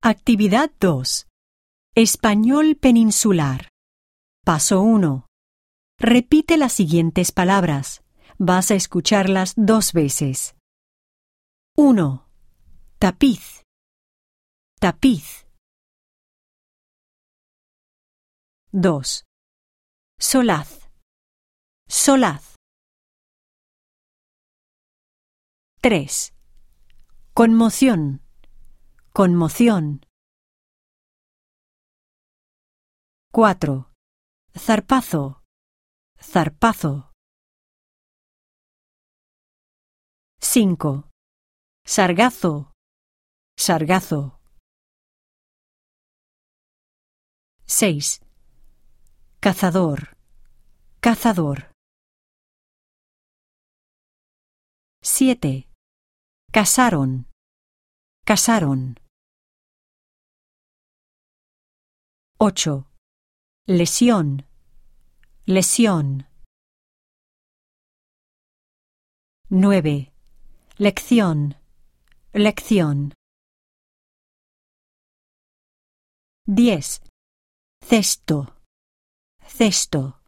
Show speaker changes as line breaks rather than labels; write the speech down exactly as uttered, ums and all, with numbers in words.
Actividad dos. Español peninsular. Paso uno. Repite las siguientes palabras. Vas a escucharlas dos veces. uno. Tapiz. Tapiz. dos. Solaz. Solaz. tres. Conmoción. Conmoción. cuatro. Zarpazo. Zarpazo. cinco. Sargazo. Sargazo. seis. Cazador. Cazador. siete. Casaron. Casaron. ocho. Lesión. Lesión. nueve. Lección. Lección. diez. Cesto. Cesto.